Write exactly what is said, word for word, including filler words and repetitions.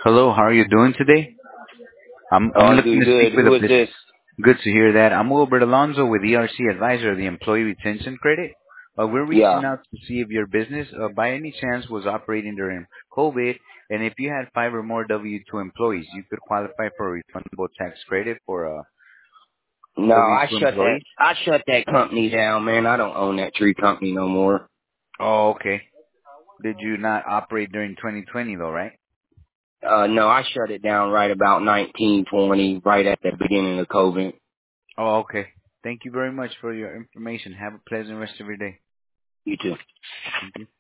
Hello, how are you doing today? I'm Oh, I'm I'm looking doing to speak good. with a Who is business. this? Good to hear that. I'm Wilbert Alonso with E R C Advisor, the Employee Retention Credit. Uh, we're reaching Yeah. out to see if your business, uh, by any chance, was operating during COVID, and if you had five or more W two employees, you could qualify for a refundable tax credit for a No, W I two shut that. employee. I shut that company down, man. I don't own that tree company no more. Oh, okay. Did you not operate during twenty twenty though, right? Uh, no, I shut it down right about nineteen twenty, right at the beginning of COVID. Oh, okay. Thank you very much for your information. Have a pleasant rest of your day. You too. Thank you.